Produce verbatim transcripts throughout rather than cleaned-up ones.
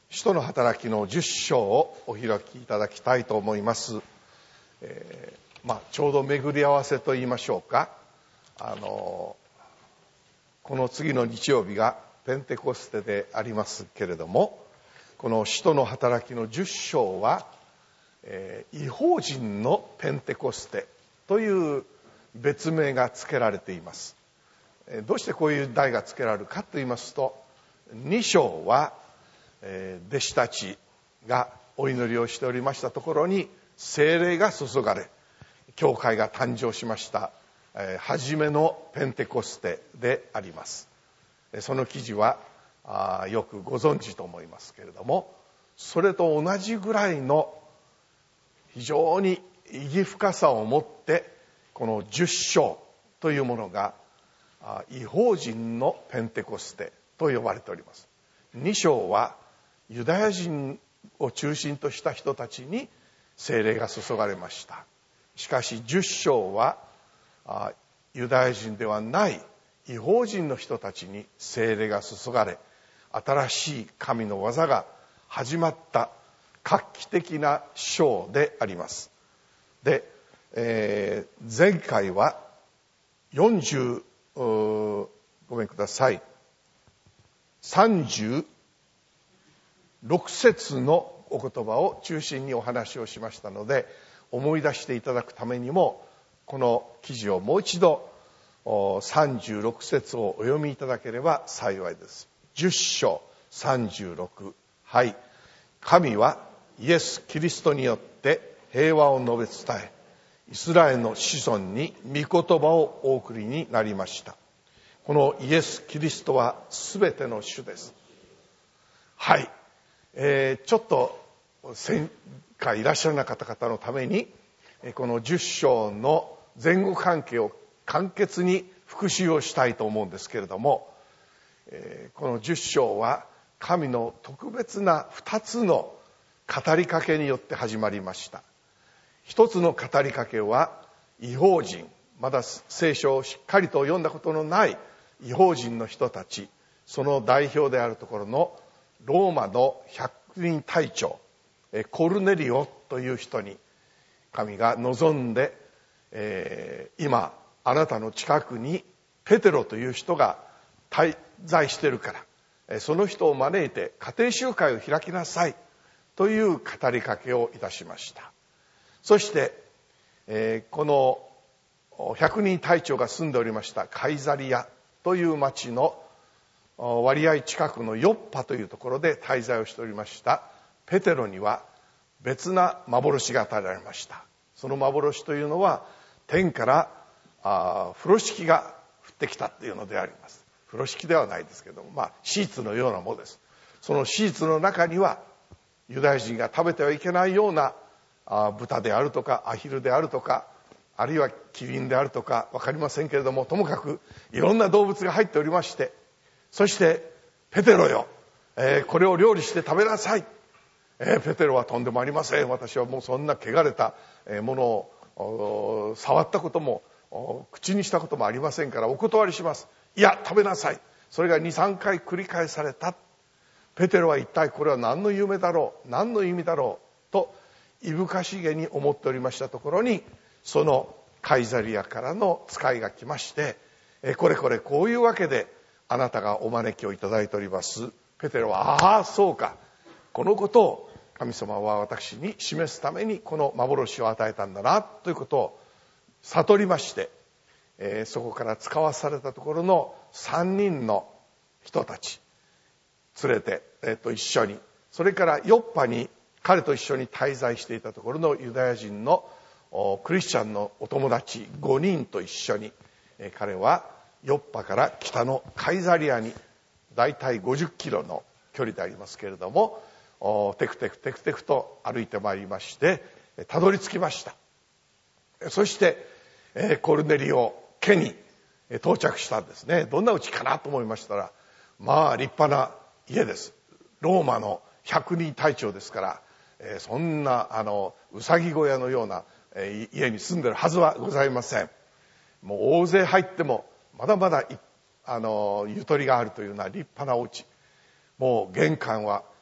使徒の働きのじゅっ章をお開きいただきたいと思います。えーまあ、ちょうど巡り合わせと言いましょうか。あのこの次の日曜日がペンテコステでありますけれども、この使徒の働きのじゅっ章は、えー、異邦人のペンテコステという別名が付けられています。えー、どうしてこういう題が付けられるかと言いますと、に章はえー、弟子たちがお祈りをしておりましたところに聖霊が注がれ、教会が誕生しました、えー、初めのペンテコステであります。その記事はあよくご存知と思いますけれども、それと同じぐらいの非常に意義深さを持ってこのじゅっ章というものが異邦人のペンテコステと呼ばれております。に章はユダヤ人を中心とした人たちに聖霊が注がれました。しかしじゅっ章はユダヤ人ではない異邦人の人たちに聖霊が注がれ、新しい神の技が始まった画期的な章であります。で、えー、前回はよんじゅうごめんくださいさんじゅうろく節のお言葉を中心にお話をしましたので、思い出していただくためにもこの記事をもう一度さんじゅうろく節をお読みいただければ幸いです。じゅっ章さんじゅうろく、はい。神はイエス・キリストによって平和を述べ伝え、イスラエルの子孫に御言葉をお送りになりました。このイエス・キリストはすべての主です。はい、えー、ちょっと前回いらっしゃらなかった方のためにこのじゅっ章の前後関係を簡潔に復習をしたいと思うんですけれども、えー、このじゅっ章は神の特別なふたつの語りかけによって始まりました。一つの語りかけは異邦人、まだ聖書をしっかりと読んだことのない異邦人の人たち、その代表であるところのローマの百人隊長コルネリオという人に神が望んで、えー、今あなたの近くにペテロという人が滞在しているからその人を招いて家庭集会を開きなさいという語りかけをいたしました。そして、えー、この百人隊長が住んでおりましたカイザリアという町の割合近くのヨッパというところで滞在をしておりましたペテロには別な幻が与えられました。その幻というのは天からあ風呂敷が降ってきたというのであります。風呂敷ではないですけども、まあ、シーツのようなものです。そのシーツの中にはユダヤ人が食べてはいけないようなあ豚であるとかアヒルであるとか、あるいはキリンであるとか分かりませんけれども、ともかくいろんな動物が入っておりまして、そしてペテロよ、えー、これを料理して食べなさい。えー、ペテロはとんでもありません。私はもうそんな汚れたものを触ったことも口にしたこともありませんからお断りします。いや食べなさい。それが にさんかい繰り返された。ペテロは一体これは何の夢だろう、何の意味だろうといぶかしげに思っておりましたところに、そのカイザリアからの使いが来まして、えこれこれこういうわけであなたがお招きをいただいております。ペテロはああそうか、このことを神様は私に示すためにこの幻を与えたんだなということを悟りまして、えー、そこから使わされたところのさんにんの人たち連れて、えー、と一緒に、それからヨッパに彼と一緒に滞在していたところのユダヤ人のクリスチャンのお友達ごにんと一緒に、えー、彼はヨッパから北のカイザリアにだいたいごじゅっキロの距離でありますけれども、テクテクテクテクと歩いてまいりましてたどり着きました。そして、えー、コルネリオ家に到着したんですね。どんな家かなと思いましたら、まあ立派な家です。ローマの百人隊長ですから、えー、そんなあのうさぎ小屋のような、えー、家に住んでるはずはございません。もう大勢入ってもまだまだあのゆとりがあるというような立派なお家。もう玄関は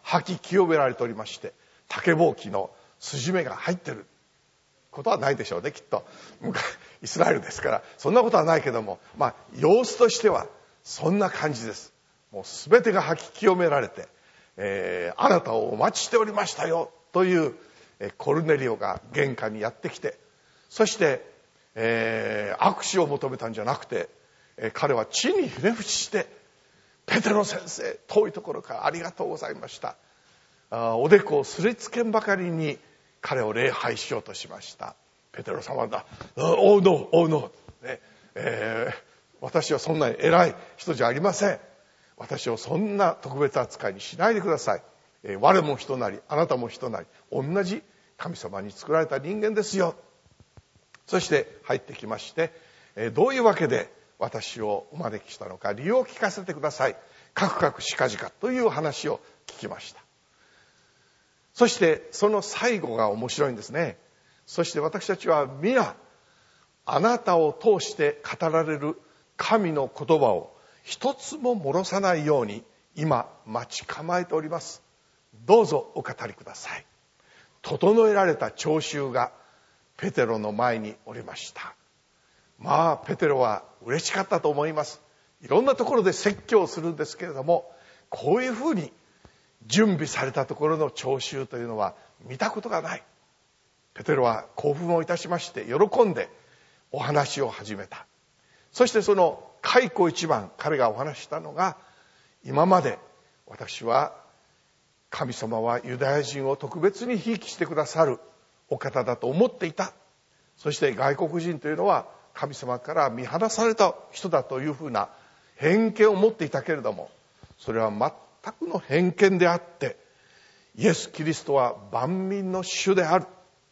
吐き清められておりまして、竹ぼうきの筋目が入ってることはないでしょうね、きっと。イスラエルですからそんなことはないけども、まあ様子としてはそんな感じです。もう全てが吐き清められて、えー、あなたをお待ちしておりましたよという、えー、コルネリオが玄関にやってきて、そして、えー、握手を求めたんじゃなくて、えー、彼は地にひれ伏して、ペテロ先生、遠いところからありがとうございました、あおでこをすりつけんばかりに彼を礼拝しようとしました。ペテロ様だ、おうのおうの、ねえー、私はそんなに偉い人じゃありません。私をそんな特別扱いにしないでください、えー、我も人なりあなたも人なり同じ神様に作られた人間ですよ。そして入ってきまして、えー、どういうわけで私をお招きしたのか理由を聞かせてください、かくかくしかじかという話を聞きました。そしてその最後が面白いんですね。そして私たちは皆あなたを通して語られる神の言葉を一つも漏らさないように今待ち構えております。どうぞお語りください。整えられた聴衆がペテロの前におりました。まあペテロは嬉しかったと思います。いろんなところで説教するんですけれども、こういうふうに準備されたところの聴衆というのは見たことがない。ペテロは興奮をいたしまして喜んでお話を始めた。そしてその開口一番彼がお話したのが、今まで私は神様はユダヤ人を特別にひいきしてくださるお方だと思っていた。そして外国人というのは神様から見放された人だというふうな偏見を持っていたけれども、それは全くの偏見であって、イエス・キリストは万民の主である、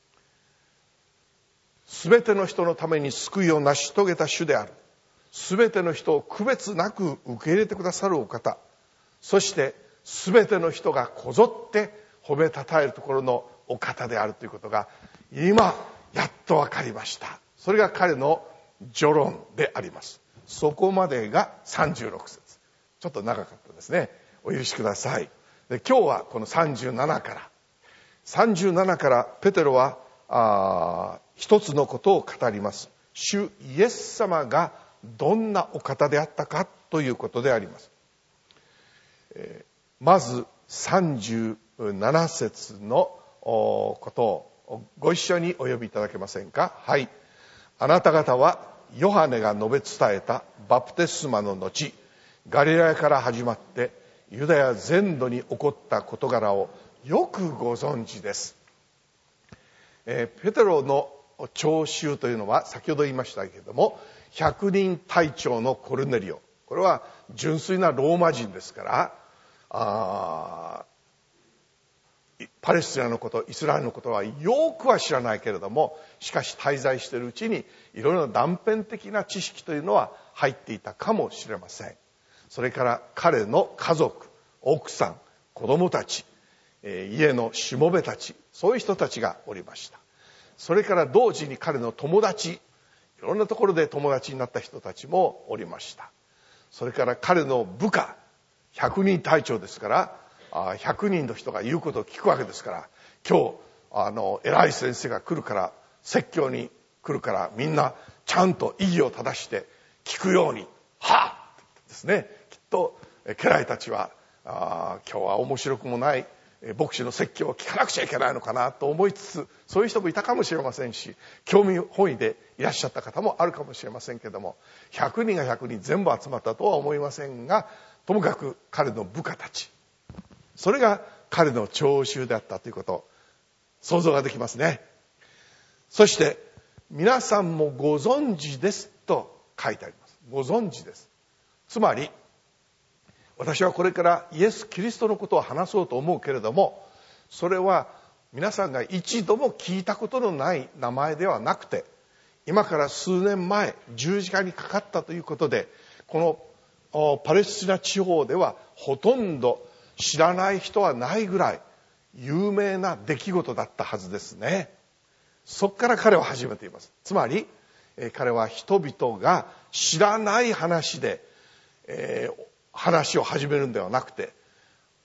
すべての人のために救いを成し遂げた主である、すべての人を区別なく受け入れてくださるお方、そしてすべての人がこぞって褒めたたえるところのお方であるということが今やっと分かりました。それが彼の序論であります。そこまでがさんじゅうろく節。ちょっと長かったですね、お許しください。で今日はこのさんじゅうななからさんじゅうななからペテロはあ一つのことを語ります。主イエス様がどんなお方であったかということであります。えー、まずさんじゅうなな節のことをご一緒にお読みいただけませんか。はい。あなた方はヨハネが述べ伝えたバプテスマの後、ガリラヤから始まってユダヤ全土に起こった事柄をよくご存知です。えー、ペテロの聴衆というのは先ほど言いましたけれども、百人隊長のコルネリオ、これは純粋なローマ人ですから、あパレスチナのこと、イスラエルのことはよくは知らないけれども、しかし滞在しているうちにいろいろな断片的な知識というのは入っていたかもしれません。それから彼の家族、奥さん、子供たち、えー、家のしもべたち、そういう人たちがおりました。それから同時に彼の友達、いろんなところで友達になった人たちもおりました。それから彼の部下、百人隊長ですからひゃくにんの人が言うことを聞くわけですから、今日あの偉い先生が来るから、説教に来るからみんなちゃんと意義を正して聞くように、はっですね。きっと家来たちはあ今日は面白くもない牧師の説教を聞かなくちゃいけないのかなと思いつつ、そういう人もいたかもしれませんし、興味本位でいらっしゃった方もあるかもしれませんけども、ひゃくにんがひゃくにん全部集まったとは思いませんが、ともかく彼の部下たち、それが彼の聴衆であったということ、想像ができますね。そして皆さんもご存知ですと書いてあります。ご存知です。つまり私はこれからイエス・キリストのことを話そうと思うけれども、それは皆さんが一度も聞いたことのない名前ではなくて、今から数年前十字架にかかったということで、このパレスチナ地方ではほとんど知らない人はないぐらい有名な出来事だったはずですね。そこから彼は始めています。つまり彼は人々が知らない話で、えー、話を始めるんではなくて、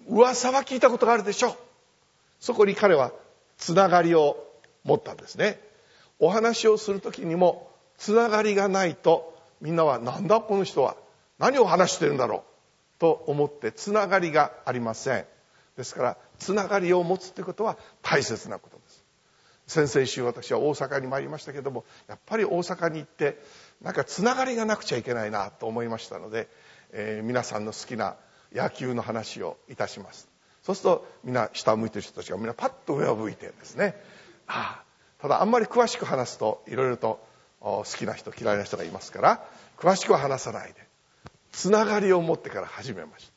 噂は聞いたことがあるでしょう。そこに彼はつながりを持ったんですね。お話をするときにもつながりがないと、みんなはなんだこの人は何を話してるんだろうと思って、つながりがありません。ですからつながりを持つということは大切なことです。先々週私は大阪に参りましたけども、やっぱり大阪に行ってなんかつながりがなくちゃいけないなと思いましたので、えー、皆さんの好きな野球の話をいたします。そうするとみんな下を向いてる人たちがみんなパッと上を向いてですね、ああ、ただあんまり詳しく話すといろいろと好きな人嫌いな人がいますから、詳しくは話さないでつながりを持ってから始めました。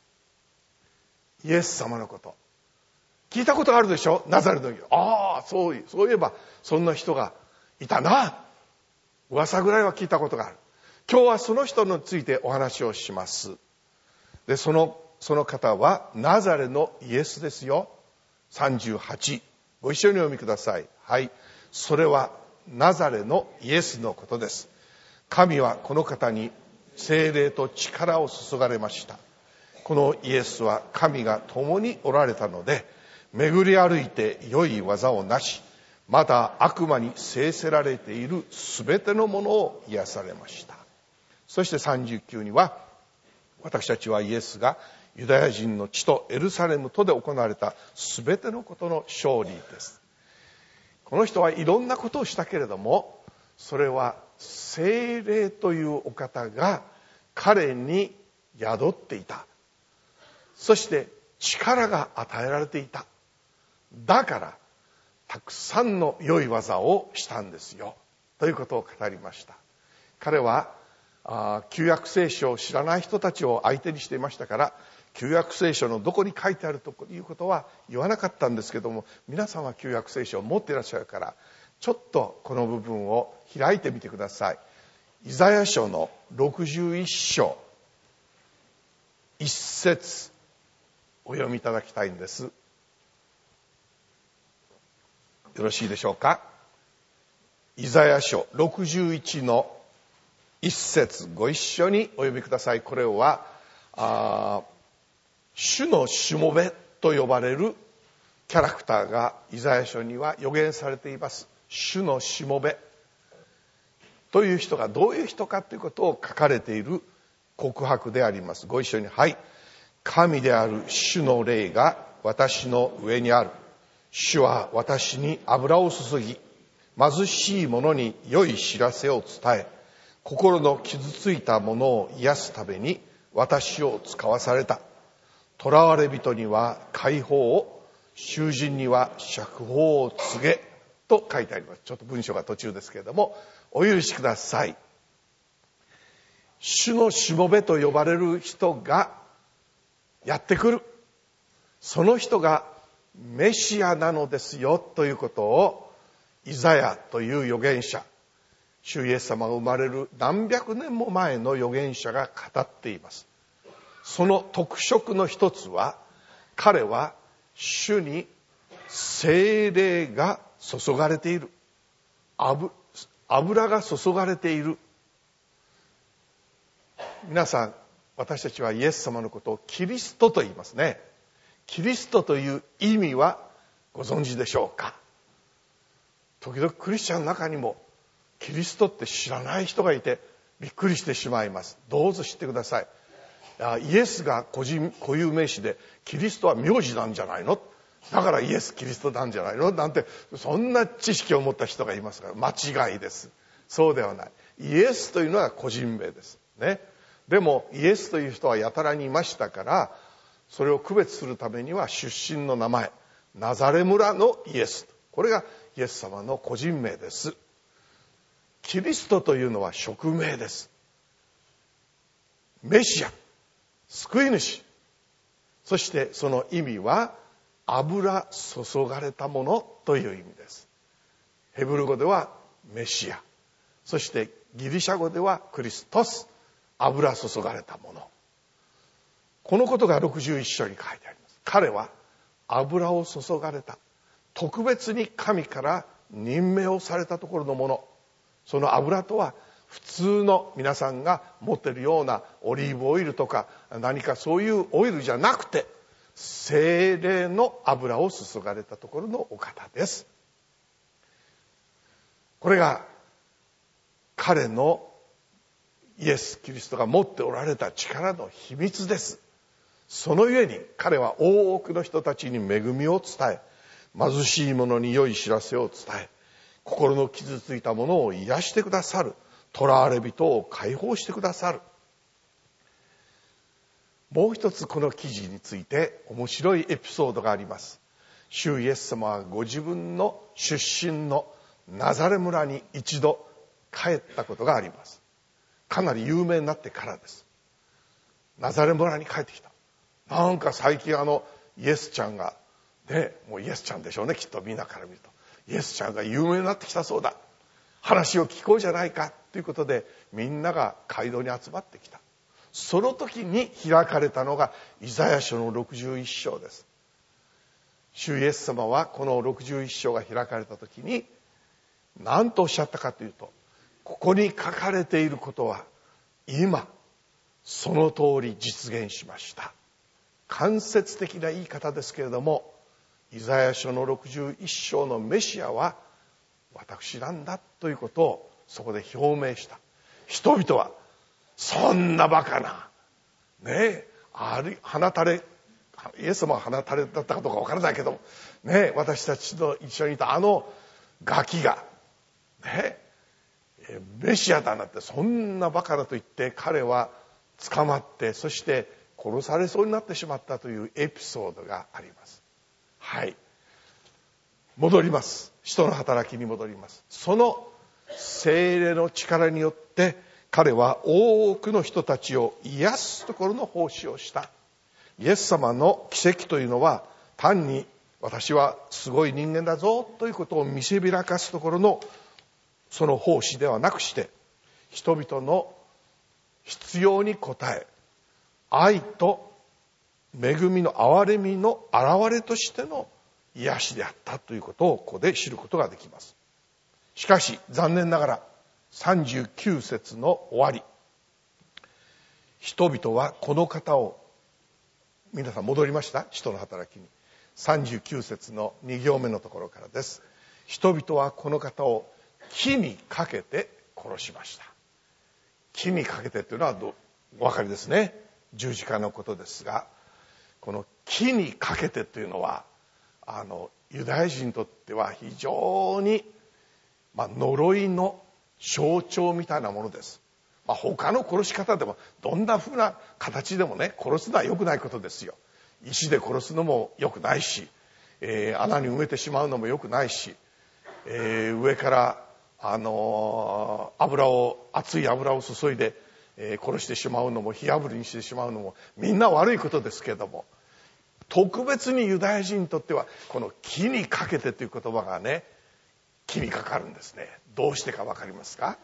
イエス様のこと聞いたことあるでしょ。ナザレの家。ああ、そういそういえばそんな人がいたな。噂ぐらいは聞いたことがある。今日はその人についてお話をします。で、そのその方はナザレのイエスですよ。さんじゅうはち、ご一緒にお読みください。はい。それはナザレのイエスのことです。神はこの方に聖霊と力を注がれました。このイエスは神が共におられたので、巡り歩いて良い技をなし、また悪魔に制せられているすべてのものを癒されました。そしてさんじゅうきゅうには、私たちはイエスがユダヤ人の地とエルサレムとで行われたすべてのことの勝利です。この人はいろんなことをしたけれども、それは聖霊というお方が彼に宿っていた。そして力が与えられていた。だからたくさんの良い技をしたんですよということを語りました。彼はあ旧約聖書を知らない人たちを相手にしていましたから、旧約聖書のどこに書いてあるということは言わなかったんですけども、皆さんは旧約聖書を持っていらっしゃるから、ちょっとこの部分を開いてみてください。イザヤ書のろくじゅういっ章一節お読みいただきたいんです。よろしいでしょうか。イザヤ書ろくじゅういちの一節、ご一緒にお読みください。これはあ主のしもべと呼ばれるキャラクターがイザヤ書には予言されています。主のしもべという人がどういう人かということを書かれている告白であります。ご一緒に。はい。神である主の霊が私の上にある。主は私に油を注ぎ、貧しい者に良い知らせを伝え、心の傷ついた者を癒すために私を使わされた。囚われ人には解放を、囚人には釈放を告げと書いてあります。ちょっと文章が途中ですけれどもお許しください。主のしもべと呼ばれる人がやってくる。その人がメシアなのですよということをイザヤという預言者、主イエス様が生まれる何百年も前の預言者が語っています。その特色の一つは、彼は主に聖霊が注がれている、油が注がれている。皆さん、私たちはイエス様のことをキリストと言いますね。キリストという意味はご存知でしょうか。時々クリスチャンの中にもキリストって知らない人がいてびっくりしてしまいます。どうぞ知ってください。イエスが個人固有名詞で、キリストは名字なんじゃないの、だからイエスキリストなんじゃないのなんて、そんな知識を持った人がいますから間違いです。そうではない。イエスというのは個人名ですね。でもイエスという人はやたらにいましたから、それを区別するためには出身の名前、ナザレ村のイエス、これがイエス様の個人名です。キリストというのは職名です。メシア、救い主。そしてその意味は油注がれたものという意味です。ヘブル語ではメシア、そしてギリシャ語ではクリストス、油注がれたもの。このことがろくじゅういっ章に書いてあります。彼は油を注がれた、特別に神から任命をされたところのもの。その油とは普通の皆さんが持っているようなオリーブオイルとか何かそういうオイルじゃなくて、 聖霊の油を注がれたところのお方です。これが彼のイエス・キリストが持っておられた力の秘密です。そのゆえに彼は多くの人たちに恵みを伝え、貧しい者に良い知らせを伝え、心の傷ついた者を癒してくださる、囚われ人を解放してくださる。もう一つこの記事について面白いエピソードがあります。主イエス様はご自分の出身のナザレ村に一度帰ったことがあります。かなり有名になってからです。ナザレ村に帰ってきた。なんか最近あのイエスちゃんがね、もうイエスちゃんでしょうね、きっとみんなから見ると。イエスちゃんが有名になってきたそうだ。話を聞こうじゃないかということで、みんなが街道に集まってきた。その時に開かれたのがイザヤ書のろくじゅういっ章です。主イエス様はこのろくじゅういっ章が開かれた時に何とおっしゃったかというと、ここに書かれていることは今その通り実現しました。間接的な言い方ですけれども、イザヤ書のろくじゅういっ章のメシアは私なんだということをそこで表明した。人々はそんなバカなねえ、ある放たれイエス様が放たれだったかどうかわからないけどねえ、私たちと一緒にいたあのガキがねえメシアだなんて、そんなバカだと言って彼は捕まって、そして殺されそうになってしまったというエピソードがあります。はい、戻ります。使徒の働きに戻ります。その聖霊の力によって彼は多くの人たちを癒すところの奉仕をした。イエス様の奇跡というのは単に私はすごい人間だぞということを見せびらかすところのその奉仕ではなくして、人々の必要に応え、愛と恵みの憐れみの現れとしての癒しであったということをここで知ることができます。しかし残念ながらさんじゅうきゅう節の終わり、人々はこの方を、皆さん戻りました？使徒の働きにさんじゅうきゅう節のに行目のところからです。人々はこの方を木にかけて殺しました。木にかけてというのはどお分かりですね。十字架のことですが、この木にかけてというのはあのユダヤ人にとっては非常に、まあ、呪いの象徴みたいなものです。まあ、他の殺し方でもどんな風な形でもね、殺すのは良くないことですよ。石で殺すのも良くないし、えー、穴に埋めてしまうのも良くないし、えー、上からあのー、油を熱い油を注いで、えー、殺してしまうのも火あぶりにしてしまうのもみんな悪いことですけれども、特別にユダヤ人にとってはこの木にかけてという言葉がね、気にかかるんですね。どうしてか分かりますか？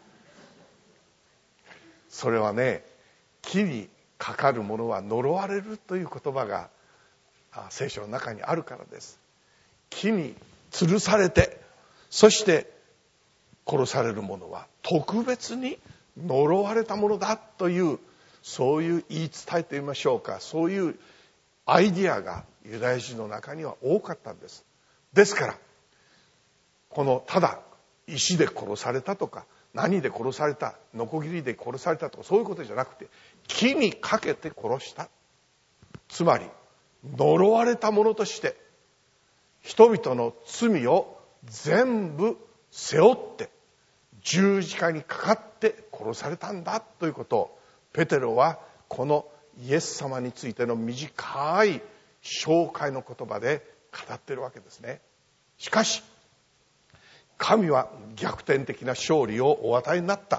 それはね、木にかかるものは呪われるという言葉が聖書の中にあるからです。木に吊るされて、そして殺されるものは特別に呪われたものだという、そういう言い伝えと言いましょうか、そういうアイディアがユダヤ人の中には多かったんです。ですからこのただ石で殺されたとか何で殺された、ノコギリで殺されたとかそういうことじゃなくて、木にかけて殺した、つまり呪われたものとして人々の罪を全部背負って十字架にかかって殺されたんだということを、ペテロはこのイエス様についての短い紹介の言葉で語っているわけですね。しかし神は逆転的な勝利をお与えになった。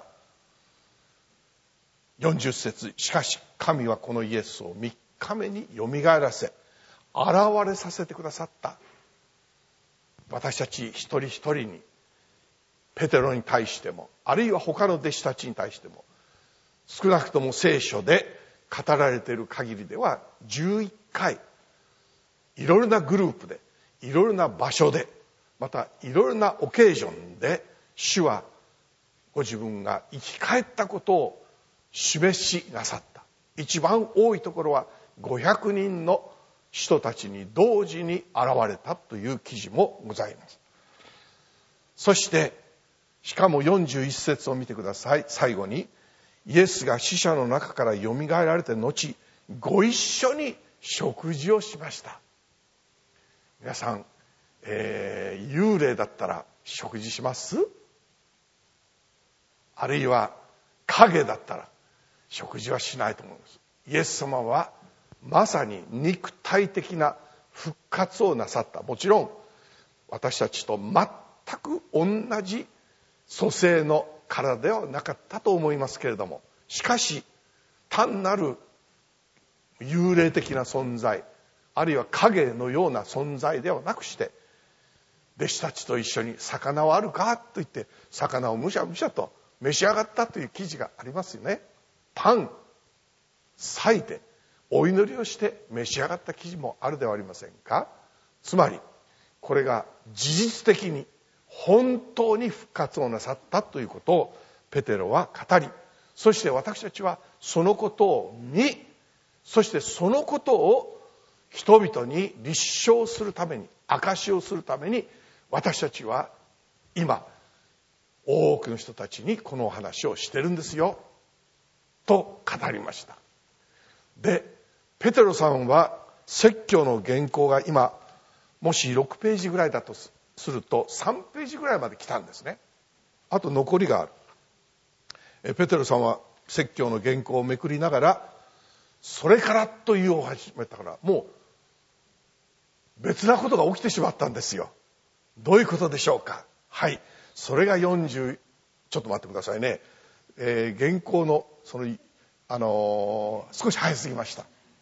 よんじゅっ節、しかし神はこのイエスをみっかめによみがえらせ現れさせてくださった。私たち一人一人に、ペテロに対してもあるいは他の弟子たちに対しても、少なくとも聖書で語られている限りではじゅういっかい、いろいろなグループでいろいろな場所で、またいろいろなオケージョンで主はご自分が生き返ったことを示しなさった。一番多いところはごひゃくにんの人たちに同時に現れたという記事もございます。そしてしかもよんじゅういち節を見てください。最後にイエスが死者の中からよみがえられて後、ご一緒に食事をしました。皆さん、えー、幽霊だったら食事します？あるいは影だったら食事はしないと思います。イエス様はまさに肉体的な復活をなさった。もちろん私たちと全く同じ組成の体ではなかったと思いますけれども、しかし単なる幽霊的な存在、あるいは影のような存在ではなくして、弟子たちと一緒に魚はあるかと言って魚をむしゃむしゃと召し上がったという記事がありますよね。パン裂いてお祈りをして召し上がった記事もあるではありませんか。つまりこれが事実的に本当に復活をなさったということをペテロは語り、そして私たちはそのことを見、そしてそのことを人々に立証するために、証しをするために、私たちは今多くの人たちにこのお話をしてるんですよと語りました。で、ペテロさんは説教の原稿が今もしろくページぐらいだとするとさんページぐらいまで来たんですね。あと残りがある。えペテロさんは説教の原稿をめくりながら、それからというお話を始めたから、もう別なことが起きてしまったんですよ。どういうことでしょうか。はい、それがよんじゅう、ちょっと待ってくださいね、えー、原稿のそのあのー、少し早すぎました。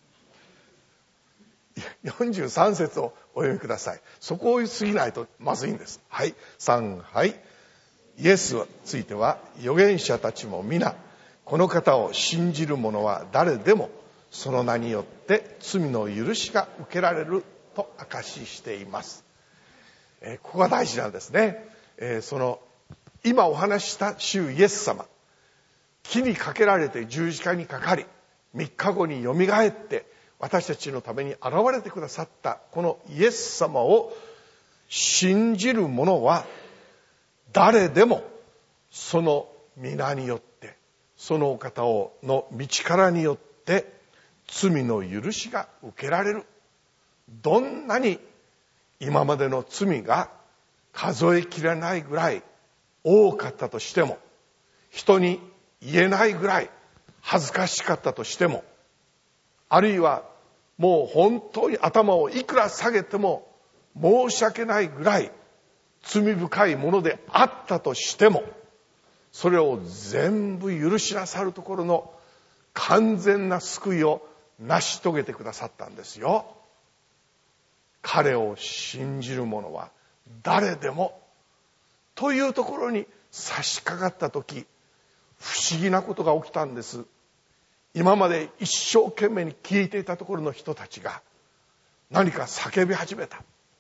よんじゅうさん節をお読みください。そこを過ぎないとまずいんです。はい、さん、はい。イエスについては預言者たちも皆この方を信じる者は誰でもその名によって罪の許しが受けられると証ししています。えー、ここが大事なんですね。えー、その今お話しした主イエス様、木にかけられて十字架にかかりみっかごによみがえって私たちのために現れてくださったこのイエス様を信じる者は誰でもその皆によって、そのお方をの道からによって罪の許しが受けられる。どんなに今までの罪が数えきれないぐらい多かったとしても、人に言えないぐらい恥ずかしかったとしても、あるいはもう本当に頭をいくら下げても申し訳ないぐらい罪深いものであったとしても、それを全部許しなさるところの完全な救いを成し遂げてくださったんですよ。彼を信じる者は誰でもというところに差し掛かった時、不思議なことが起きたんです。今まで一生懸命に聞いていたところの人たちが何か叫び始めた。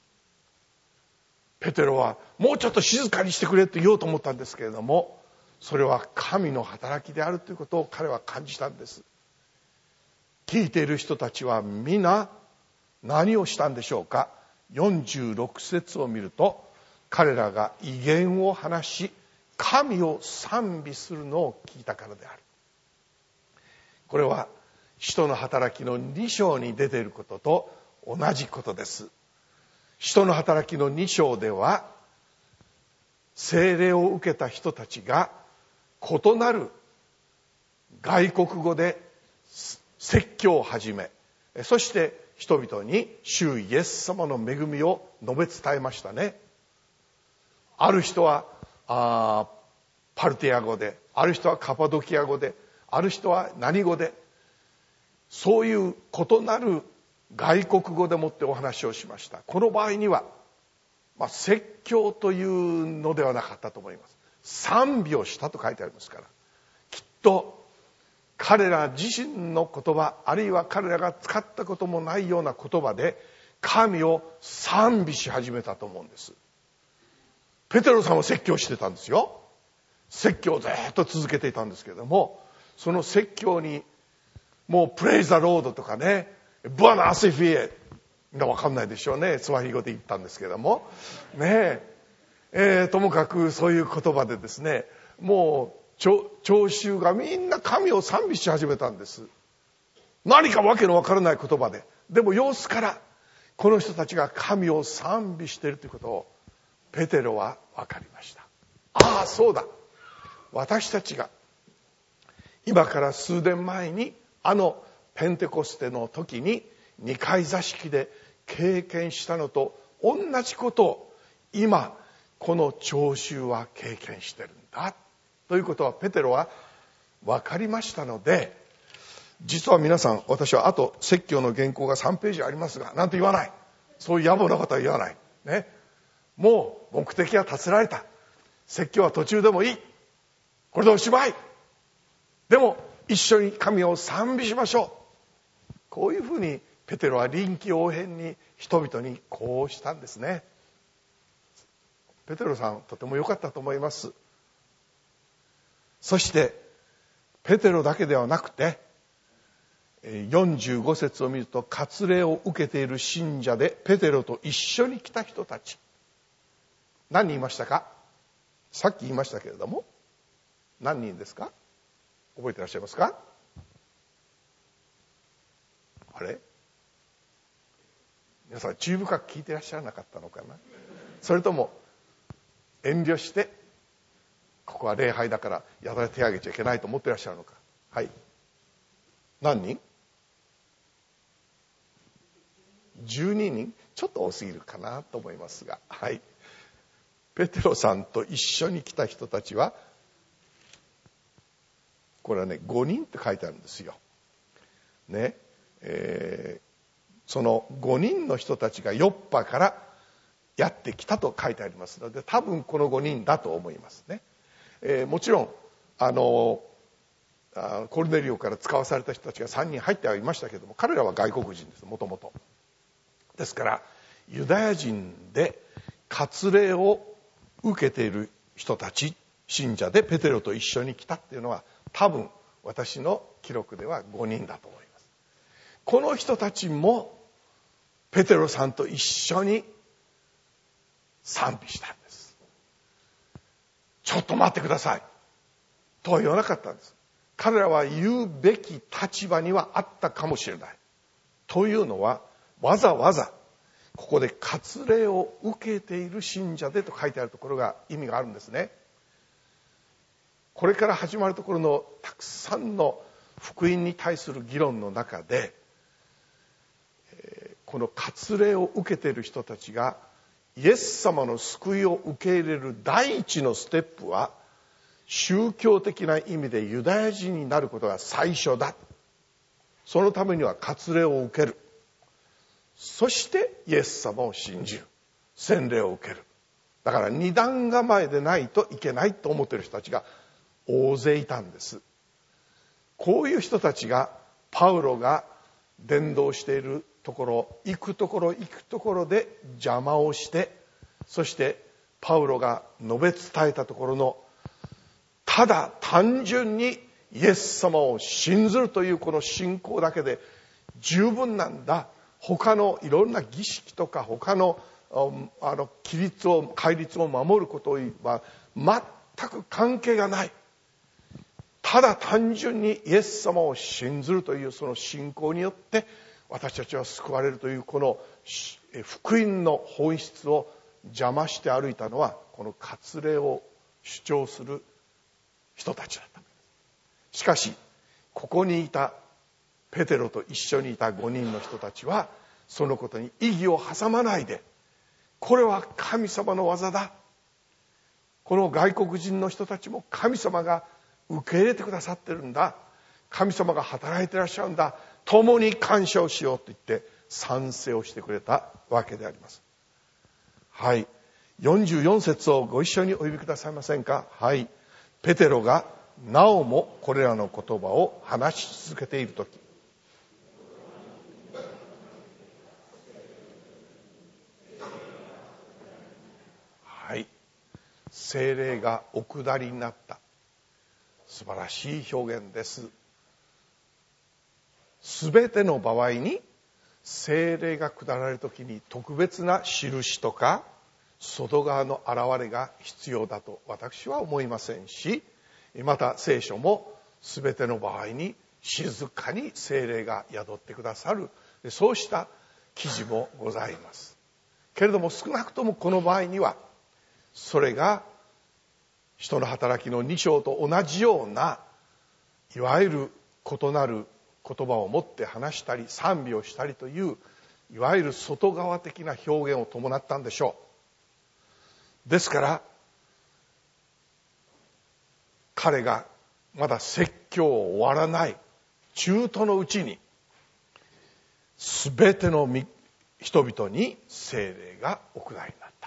ペテロはもうちょっと静かにしてくれと言おうと思ったんですけれども、それは神の働きであるということを彼は感じたんです。聞いている人たちは皆何をしたんでしょうか。よんじゅうろく節を見ると、彼らが異言を話し神を賛美するのを聞いたからである。これは使徒の働きのに章に出ていることと同じことです。使徒の働きのに章では、聖霊を受けた人たちが異なる外国語で説教を始め、そして人々に主イエス様の恵みを述べ伝えましたね。ある人はあパルテア語で、ある人はカパドキア語で、ある人は何語で、そういう異なる外国語でもってお話をしました。この場合には、まあ、説教というのではなかったと思います。賛美をしたと書いてありますから、きっと彼ら自身の言葉、あるいは彼らが使ったこともないような言葉で神を賛美し始めたと思うんです。ペテロさんは説教してたんですよ。説教をずっと続けていたんですけれども、その説教にもうプレイザロードとかね、ブアナアセフィエ、 わかんないでしょうね。スワヒリ語で言ったんですけどもねええー、ともかくそういう言葉でですね、もう聴衆がみんな神を賛美し始めたんです。何かわけのわからない言葉で、でも様子からこの人たちが神を賛美しているということをペテロは分かりました。ああ、そうだ、私たちが今から数年前にあのペンテコステの時に二階座敷で経験したのと同じことを今この聴衆は経験してるんだということはペテロは分かりましたので、実は皆さん、私はあと説教の原稿がさんページありますが、なんて言わない。そういう野暮なことは言わないね。もう目的は立てられた。説教は途中でもいい。これでおしまい。でも一緒に神を賛美しましょう。こういうふうにペテロは臨機応変に人々にこうしたんですね。ペテロさん、とても良かったと思います。そしてペテロだけではなくて、よんじゅうご節を見ると、割礼を受けている信者でペテロと一緒に来た人たち、何人いましたか？さっき言いましたけれども、何人ですか？覚えていらっしゃいますか？あれ、皆さん注意深く聞いていらっしゃらなかったのかな。それとも遠慮してここは礼拝だからやたら手を挙げちゃいけないと思っていらっしゃるのか。はい、何人？じゅうににん、ちょっと多すぎるかなと思いますが、はい、ペテロさんと一緒に来た人たちは、これはねごにんって書いてあるんですよね。えー、そのごにんの人たちがヨッパからやってきたと書いてありますので、多分このごにんだと思いますね。えー、もちろんあのあコルネリオから使わされた人たちがさんにん入ってはいましたけども、彼らは外国人です、もともと。ですからユダヤ人で割礼を受けている人たち、信者でペテロと一緒に来たっていうのは、多分私の記録ではごにんだと思います。この人たちもペテロさんと一緒に賛美したんです。ちょっと待ってくださいとは言わなかったんです。彼らは言うべき立場にはあったかもしれない。というのは、わざわざここで割礼を受けている信者でと書いてあるところが意味があるんですね。これから始まるところのたくさんの福音に対する議論の中で、この割礼を受けている人たちがイエス様の救いを受け入れる第一のステップは、宗教的な意味でユダヤ人になることが最初だ。そのためには割礼を受ける。そしてイエス様を信じる。洗礼を受ける。だから二段構えでないといけないと思っている人たちが大勢いたんです。こういう人たちがパウロが伝道しているところ、行くところ行くところで邪魔をして、そしてパウロが述べ伝えたところの、ただ単純にイエス様を信ずるというこの信仰だけで十分なんだ。他のいろんな儀式とか他のあの規律を戒律を守ることは全く関係がない。ただ単純にイエス様を信ずるというその信仰によって私たちは救われるというこの福音の本質を邪魔して歩いたのは、この割礼を主張する人たちだった。しかしここにいたペテロと一緒にいたごにんの人たちはそのことに異議を挟まないで、これは神様の技だ、この外国人の人たちも神様が受け入れてくださってるんだ、神様が働いてらっしゃるんだ、共に感謝をしようと言って賛成をしてくれたわけであります。はい、よんじゅうよん節をご一緒にお読みくださいませんか。はい、ペテロがなおもこれらの言葉を話し続けているとき、はい、聖霊がお下りになった、素晴らしい表現です。すべての場合に聖霊が下られる時に特別な印とか外側の現れが必要だと私は思いませんし、また聖書も全ての場合に静かに聖霊が宿ってくださる、そうした記事もございます。けれども少なくともこの場合にはそれが使徒の働きのに章と同じようないわゆる異なる言葉を持って話したり賛美をしたりといういわゆる外側的な表現を伴ったんでしょう。ですから彼がまだ説教を終わらない中途のうちに全ての人々に聖霊がお下りになった。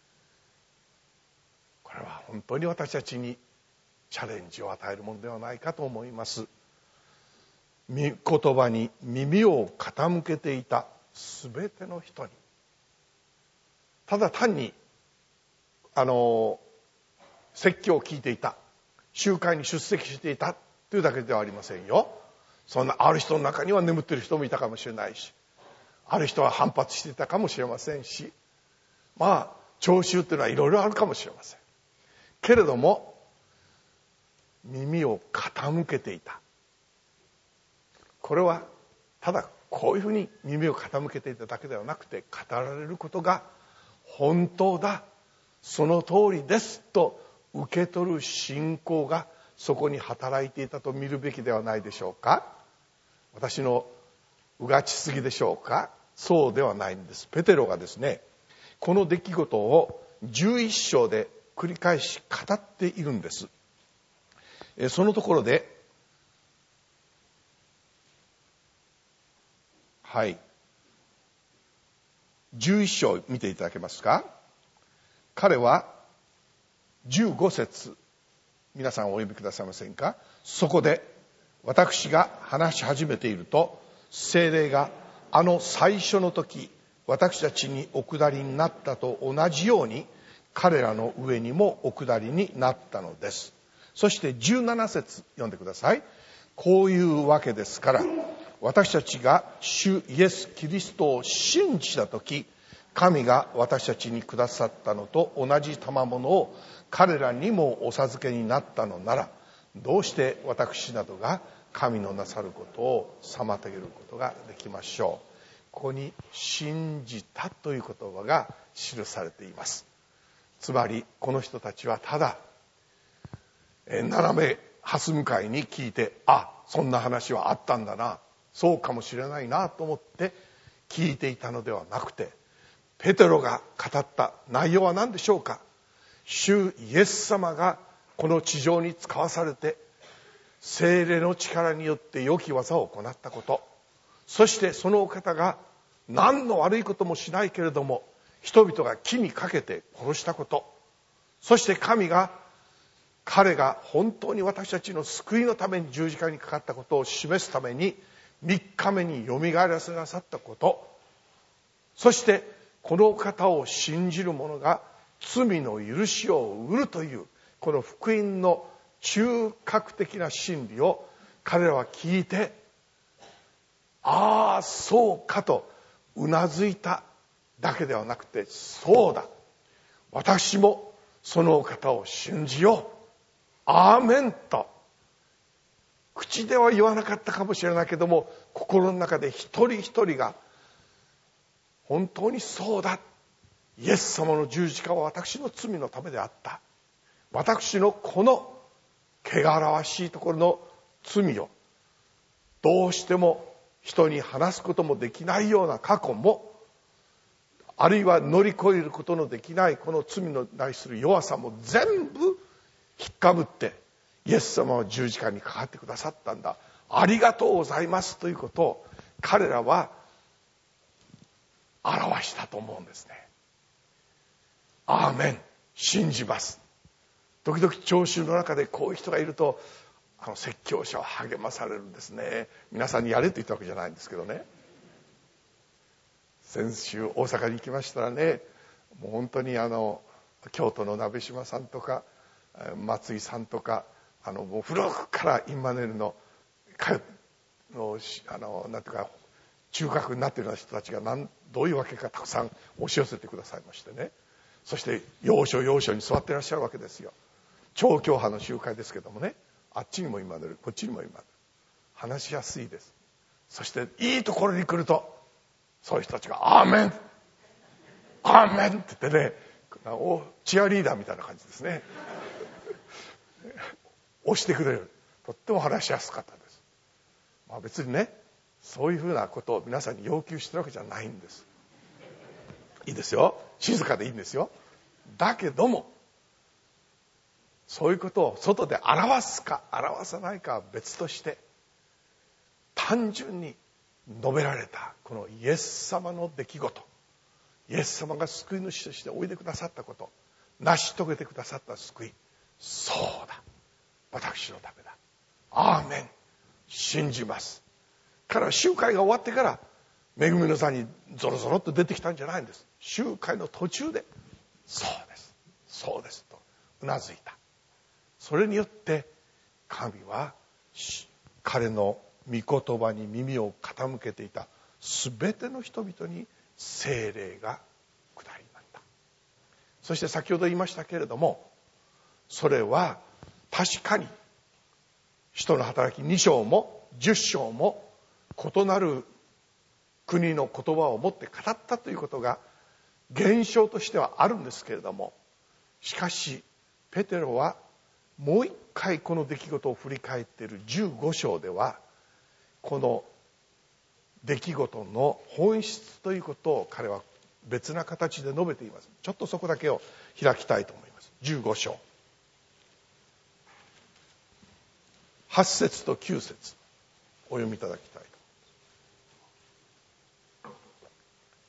これは本当に私たちにチャレンジを与えるものではないかと思います。御言葉に耳を傾けていた全ての人に、ただ単にあの説教を聞いていた、集会に出席していたというだけではありませんよ。そんなある人の中には眠っている人もいたかもしれないし、ある人は反発していたかもしれませんし、まあ聴衆というのはいろいろあるかもしれませんけれども、耳を傾けていた。これはただこういうふうに耳を傾けていただけではなくて、語られることが本当だ、その通りですと受け取る信仰がそこに働いていたと見るべきではないでしょうか。私のうがちすぎでしょうか。そうではないんです。ペテロがですね、この出来事をじゅういっ章で繰り返し語っているんです。そのところで、はいじゅういっ章見ていただけますか。彼はじゅうご節、皆さんお読みくださいませんか。そこで私が話し始めていると、聖霊があの最初の時私たちにお下りになったと同じように彼らの上にもお下りになったのです。そしてじゅうなな節読んでください。こういうわけですから、私たちが主イエス・キリストを信じた時、神が私たちにくださったのと同じ賜物を彼らにもお授けになったのなら、どうして私などが神のなさることを妨げることができましょう。ここに信じたという言葉が記されています。つまりこの人たちはただ斜め蓮向かいに聞いて、あ、そんな話はあったんだな、そうかもしれないなと思って聞いていたのではなくて、ペテロが語った内容は何でしょうか。主イエス様がこの地上に使わされて聖霊の力によって良き技を行ったこと、そしてそのお方が何の悪いこともしないけれども人々が木にかけて殺したこと、そして神が彼が本当に私たちの救いのために十字架にかかったことを示すためにみっかめによみがえらせなさったこと、そしてこの方を信じる者が罪の許しを得るというこの福音の中核的な真理を彼らは聞いて、ああそうかとうなずいただけではなくて、そうだ、私もそのお方を信じよう、アーメンと口では言わなかったかもしれないけども、心の中で一人一人が本当にそうだ、イエス様の十字架は私の罪のためであった、私のこの汚らわしいところの罪をどうしても人に話すこともできないような過去も、あるいは乗り越えることのできないこの罪に対する弱さも全部引っかぶってイエス様は十字架にかかってくださったんだ、ありがとうございますということを彼らは表したと思うんですね。アーメン、信じます。時々聴衆の中でこういう人がいると、あの説教者は励まされるんですね。皆さんにやれと言ったわけじゃないんですけどね。先週大阪に行きましたらね、もう本当にあの京都の鍋島さんとか松井さんとか、あのもう古くからインマヌエルののあのなんていうか中核になっているような人たちが何どういうわけかたくさん押し寄せてくださいましてね、そして要所要所に座っていらっしゃるわけですよ。超教派の集会ですけどもね、あっちにも今出るこっちにも今出る、話しやすいです。そしていいところに来るとそういう人たちがアーメンアーメンって言ってね、チアリーダーみたいな感じですね押してくれる。とっても話しやすかったです。まあ、別にねそういうふうなことを皆さんに要求してるわけじゃないんです。いいですよ、静かでいいんですよ。だけどもそういうことを外で表すか表さないかは別として、単純に述べられたこのイエス様の出来事、イエス様が救い主としておいでくださったこと、成し遂げてくださった救い、そうだ私のためだ、アーメン、信じます。彼は集会が終わってから恵みの座にゾロゾロっと出てきたんじゃないんです。集会の途中でそうですそうですとうなずいた。それによって神は彼の御言葉に耳を傾けていた全ての人々に聖霊が下りになった。そして先ほど言いましたけれども、それは確かに使徒の働きに章もじゅっ章も異なる国の言葉を持って語ったということが現象としてはあるんですけれども、しかしペテロはもう一回この出来事を振り返っているじゅうご章ではこの出来事の本質ということを彼は別な形で述べています。ちょっとそこだけを開きたいと思います。じゅうご章はち節ときゅう節お読みいただきたいと思います。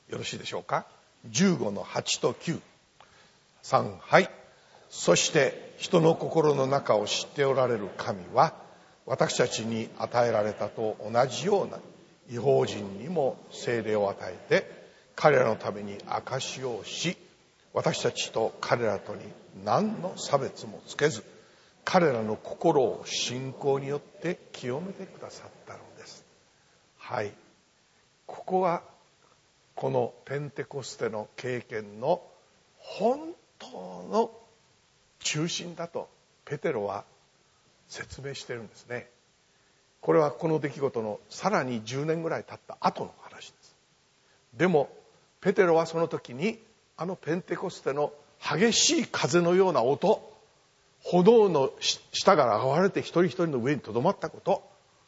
よろしいでしょうか。じゅうごのはちときゅう、さん、はい。そして人の心の中を知っておられる神は私たちに与えられたと同じような異邦人にも聖霊を与えて彼らのために証しをし、私たちと彼らとに何の差別もつけず彼らの心を信仰によって清めてくださったのです。はい、ここはこのペンテコステの経験の本当の中心だとペテロは説明してるんですね。これはこの出来事のさらにじゅうねんぐらい経った後の話です。でもペテロはその時にあのペンテコステの激しい風のような音、炎の下から現れて一人一人の上にとどまったこと、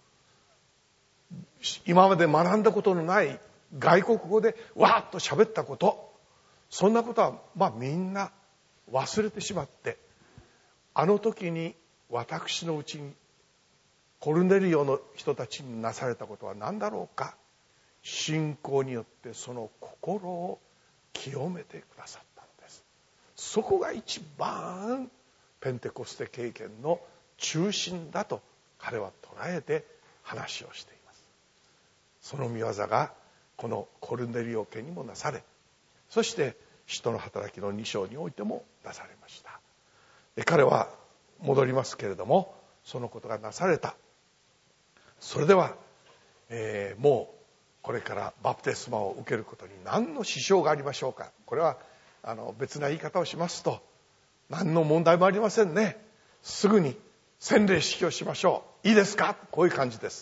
今まで学んだことのない外国語でわーっと喋ったこと、そんなことはまあみんな忘れてしまって、あの時に私のうちにコルネリオの人たちになされたことは何だろうか。信仰によってその心を清めてくださったのです。そこが一番ペンテコステ経験の中心だと彼は捉えて話をしています。その御業がこのコルネリオ家にもなされ、そして使徒の働きのに章においてもなされました。で彼は戻りますけれども、そのことがなされた。それでは、えー、もうこれからバプテスマを受けることに何の支障がありましょうか。これはあの別な言い方をしますと何の問題もありませんね。すぐに洗礼式をしましょう。いいですか。こういう感じです。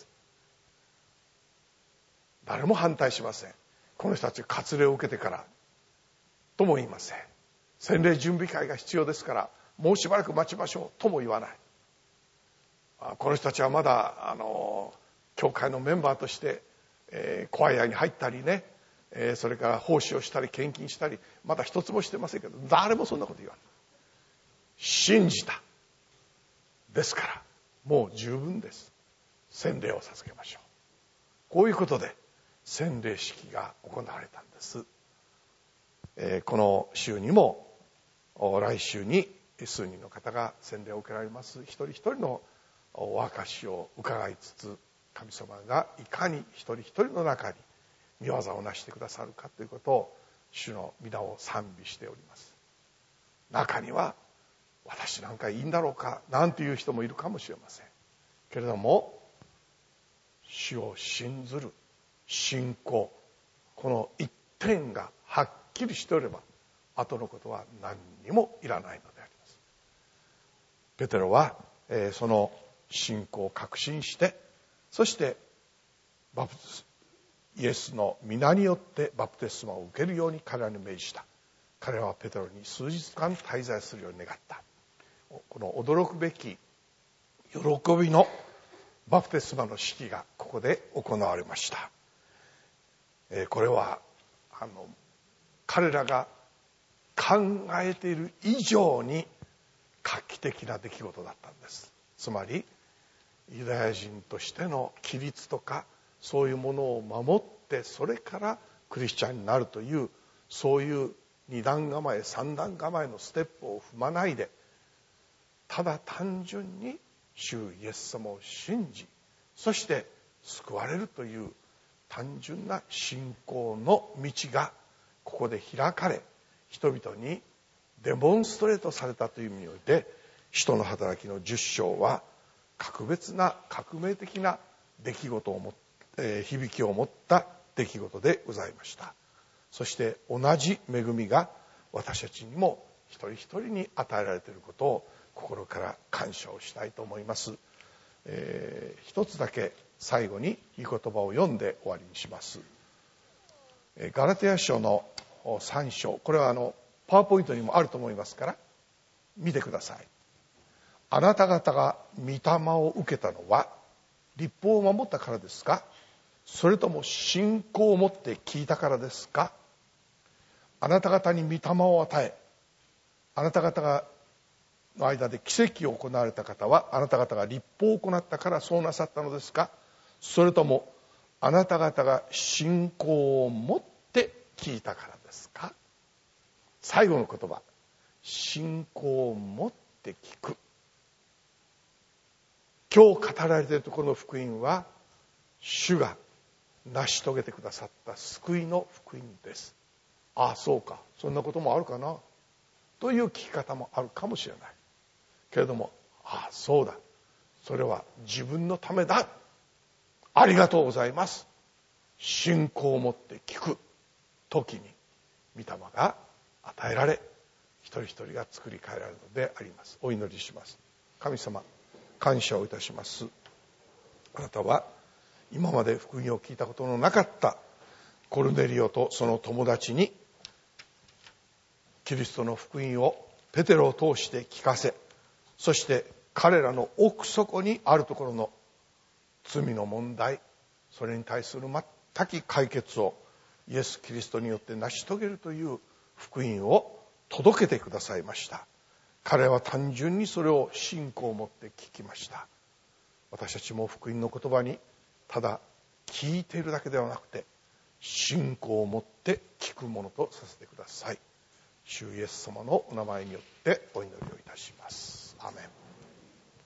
誰も反対しません。この人たち割礼を受けてからとも言いません。洗礼準備会が必要ですからもうしばらく待ちましょうとも言わない。この人たちはまだあの教会のメンバーとして、えー、コアヤに入ったりね、えー、それから奉仕をしたり献金したりまだ一つもしてませんけど、誰もそんなこと言わない。信じた。ですからもう十分です。洗礼を授けましょう。こういうことで洗礼式が行われたんです。えー、この週にも来週に数人の方が洗礼を受けられます。一人一人のお証しを伺いつつ、神様がいかに一人一人の中に御業をなしてくださるかということを主の皆を賛美しております。中には私なんかいいんだろうかなんていう人もいるかもしれませんけれども、主を信ずる信仰、この一点がはっきりしておれば、後のことは何にもいらないのであります。ペテロは、えー、その信仰を確信して、そしてバプテスイエスの皆によってバプテスマを受けるように彼らに命じた。彼らはペテロに数日間滞在するように願った。この驚くべき喜びのバプテスマの式がここで行われました。えー、これはあの彼らが考えている以上に画期的な出来事だったんです。つまりユダヤ人としての規律とかそういうものを守って、それからクリスチャンになるという、そういう二段構え三段構えのステップを踏まないで、ただ単純に主イエス様を信じ、そして救われるという単純な信仰の道がここで開かれ、人々にデモンストレートされたという意味において、使徒の働きのじゅっ章は格別な革命的な出来事をも、えー、響きを持った出来事でございました。そして同じ恵みが私たちにも一人一人に与えられていることを心から感謝をしたいと思います。えー、一つだけ最後にいい言葉を読んで終わりにします。ガラテヤ書のさん章、これはあのパワーポイントにもあると思いますから見てください。あなた方が御霊を受けたのは律法を守ったからですか、それとも信仰を持って聞いたからですか。あなた方に御霊を与え、あなた方がの間で奇跡を行われた方はあなた方が律法を行ったからそうなさったのですか、それともあなた方が信仰を持って聞いたからですか。最後の言葉、信仰を持って聞く。今日語られているところの福音は、主が成し遂げてくださった救いの福音です。ああそうか、そんなこともあるかなという聞き方もあるかもしれないけれども、ああそうだ、それは自分のためだ、ありがとうございます、信仰を持って聞く時に御霊が与えられ、一人一人が作り変えられるのであります。お祈りします。神様、感謝をいたします。あなたは今まで福音を聞いたことのなかったコルネリオとその友達にキリストの福音をペテロを通して聞かせ、そして彼らの奥底にあるところの罪の問題、それに対する全く解決をイエス・キリストによって成し遂げるという福音を届けてくださいました。彼は単純にそれを信仰を持って聞きました。私たちも福音の言葉にただ聞いているだけではなくて、信仰を持って聞くものとさせてください。主イエス様のお名前によってお祈りをいたします。アーメン。